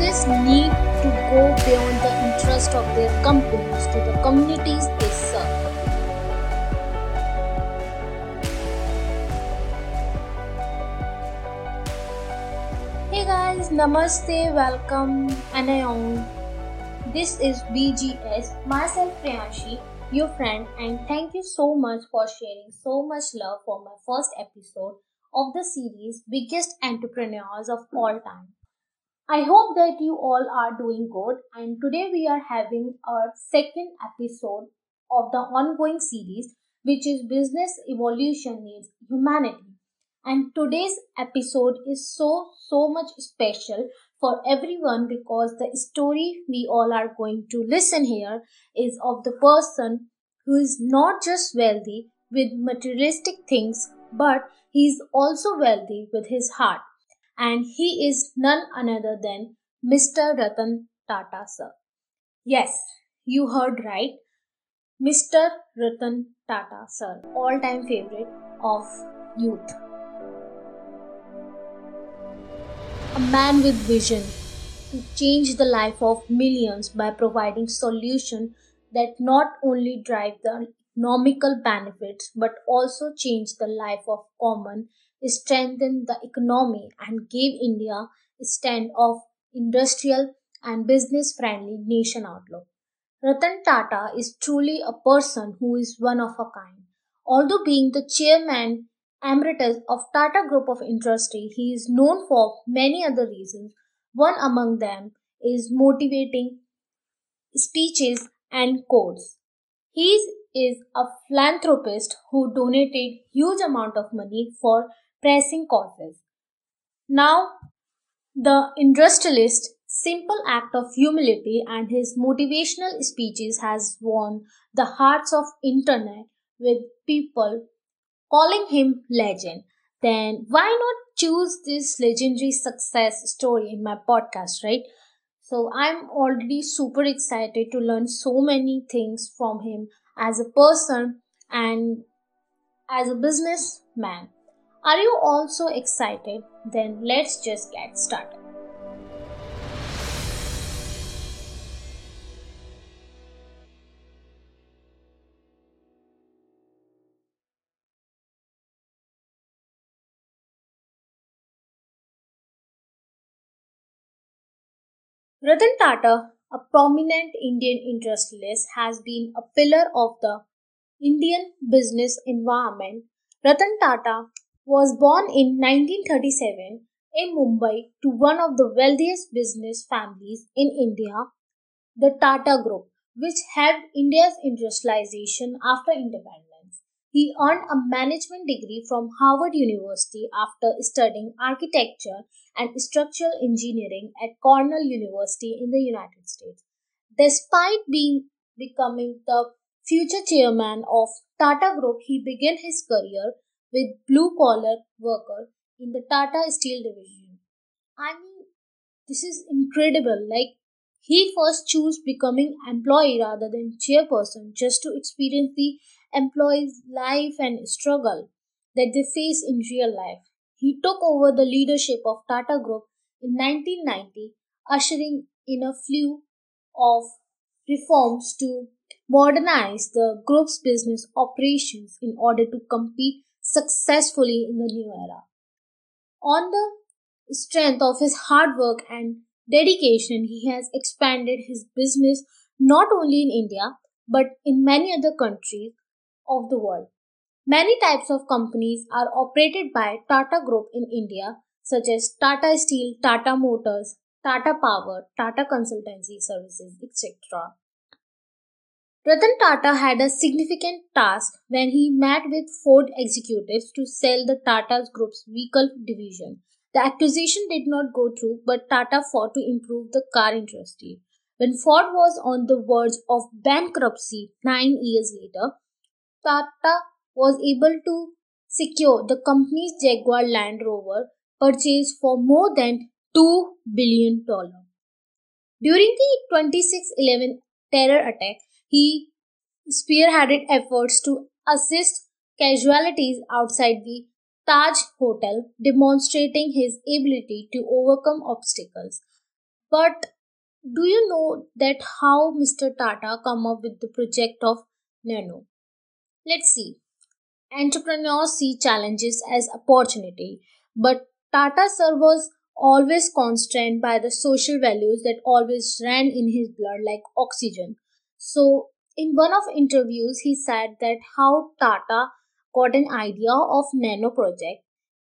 just need to go beyond the interest of their companies to the communities they serve. Hey guys, namaste, welcome, Anayong. This is BGS, myself Priyanshi, your friend, and thank you so much for sharing so much love for my first episode of the series Biggest Entrepreneurs of All Time. I hope that you all are doing good, and today we are having our second episode of the ongoing series, which is Business Evolution Needs Humanity. And today's episode is so much special for everyone because the story we all are going to listen here is of the person who is not just wealthy with materialistic things, but he is also wealthy with his heart, and he is none other than Mr. Ratan Tata, sir. Yes, you heard right. Mr. Ratan Tata, sir, all time favorite of youth. A man with vision to change the life of millions by providing solutions that not only drive the economical benefits but also change the life of common, strengthen the economy and gave India a stand of industrial and business friendly nation outlook. Ratan Tata is truly a person who is one of a kind. Although being the chairman emeritus of Tata Group of Industry, he is known for many other reasons. One among them is motivating speeches and quotes. He is a philanthropist who donated huge amount of money for pressing causes. Now, the industrialist's simple act of humility and his motivational speeches has won the hearts of internet with people calling him legend. Then why not choose this legendary success story in my podcast, right? So I'm already super excited to learn so many things from him as a person and as a businessman. Are you also excited? Then let's just get started. Ratan Tata, a prominent Indian industrialist, has been a pillar of the Indian business environment. Ratan Tata was born in 1937 in Mumbai to one of the wealthiest business families in India, the Tata Group, which helped India's industrialization after independence. He earned a management degree from Harvard University after studying architecture and structural engineering at Cornell University in the United States. Despite becoming the future chairman of Tata Group, he began his career with blue collar worker in the Tata Steel division. I mean, this is incredible. Like, he first chose becoming employee rather than chairperson just to experience the employee's life and struggle that they face in real life. He took over the leadership of Tata Group in 1990, ushering in a slew of reforms to modernize the group's business operations in order to compete successfully in the new era. On the strength of his hard work and dedication, he has expanded his business not only in India but in many other countries of the world. Many types of companies are operated by Tata Group in India, such as Tata Steel, Tata Motors, Tata Power, Tata Consultancy Services, etc. Ratan Tata had a significant task when he met with Ford executives to sell the Tata Group's vehicle division. The acquisition did not go through, but Tata fought to improve the car industry. When Ford was on the verge of bankruptcy 9 years later, Tata was able to secure the company's Jaguar Land Rover purchase for more than $2 billion. During the 26/11 terror attack, he spearheaded efforts to assist casualties outside the Taj Hotel, demonstrating his ability to overcome obstacles. But do you know that how Mr. Tata come up with the project of Nano? Let's see. Entrepreneurs see challenges as opportunity, but Tata sir was always constrained by the social values that always ran in his blood like oxygen. So, in one of interviews, he said that how Tata got an idea of Nano project.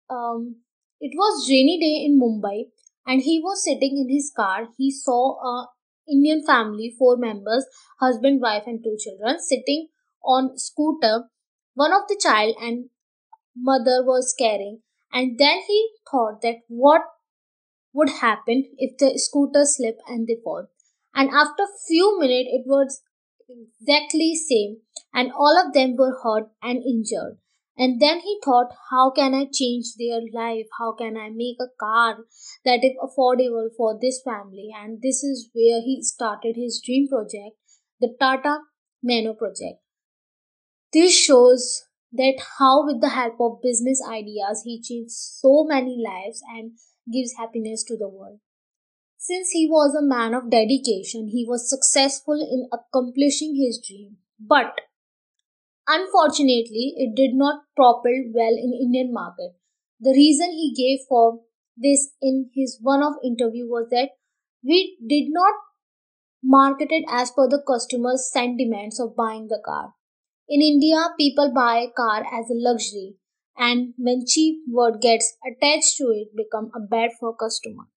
It was rainy day in Mumbai, and he was sitting in his car. He saw a Indian family, four members, husband, wife, and two children, sitting on scooter. One of the child and mother was carrying, and then he thought that what would happen if the scooter slip and they fall. And after few minutes, it was exactly same, and all of them were hurt and injured. And then he thought, how can I change their life? How can I make a car that is affordable for this family? And this is where he started his dream project, the Tata Nano project. This shows that how, with the help of business ideas, he changed so many lives and gives happiness to the world. Since he was a man of dedication, he was successful in accomplishing his dream. But unfortunately, it did not propel well in Indian market. The reason he gave for this in his one of interview was that we did not market it as per the customer's sentiments of buying the car. In India, people buy a car as a luxury, and when cheap word gets attached to it, become a bad for customers.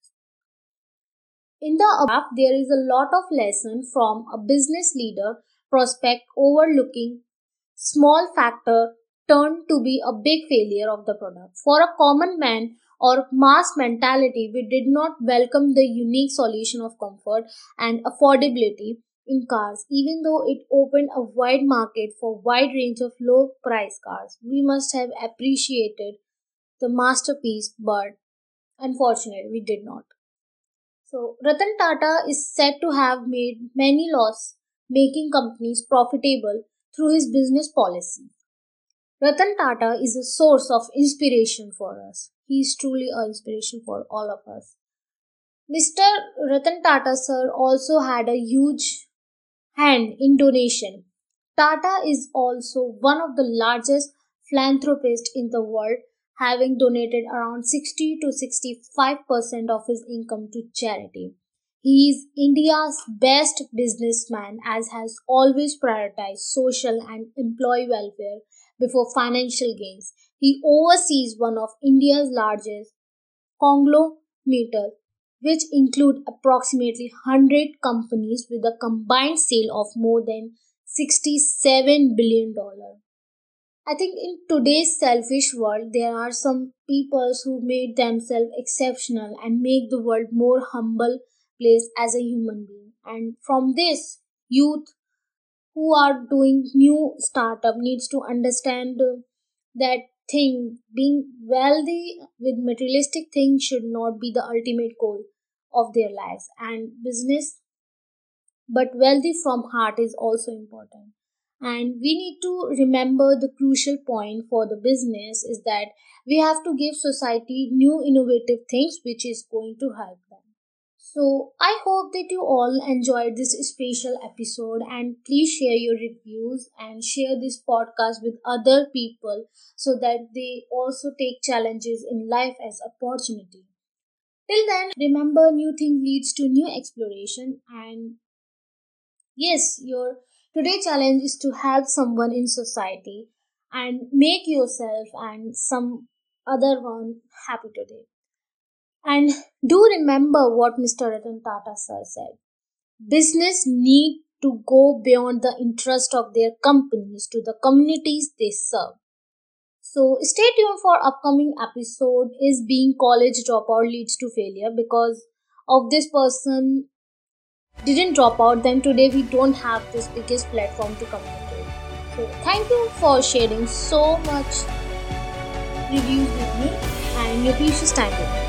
In the above, there is a lot of lesson from a business leader prospect overlooking small factor turned to be a big failure of the product. For a common man or mass mentality, we did not welcome the unique solution of comfort and affordability in cars, even though it opened a wide market for wide range of low price cars. We must have appreciated the masterpiece, but unfortunately, we did not. So, Ratan Tata is said to have made many loss making companies profitable through his business policy. Ratan Tata is a source of inspiration for us. He is truly an inspiration for all of us. Mr. Ratan Tata sir also had a huge hand in donation. Tata is also one of the largest philanthropists in the world, having donated around 60 to 65% of his income to charity. He is India's best businessman as has always prioritized social and employee welfare before financial gains. He oversees one of India's largest conglomerates, which include approximately 100 companies with a combined sale of more than $67 billion. I think in today's selfish world, there are some people who made themselves exceptional and make the world more humble place as a human being. And from this, youth who are doing new startup needs to understand that thing being wealthy with materialistic things should not be the ultimate goal of their lives, and business but wealthy from heart is also important. And we need to remember the crucial point for the business is that we have to give society new innovative things which is going to help them. So I hope that you all enjoyed this special episode, and please share your reviews and share this podcast with other people so that they also take challenges in life as opportunity. Till then, remember new thing leads to new exploration, and yes, your today challenge is to help someone in society and make yourself and some other one happy today. And do remember what Mr. Ratan Tata sir said. Business need to go beyond the interest of their companies to the communities they serve. So stay tuned for upcoming episode is being college dropout leads to failure because of this person didn't drop out, then today we don't have this biggest platform to communicate. So thank you for sharing so much reviews with me and your precious time with me.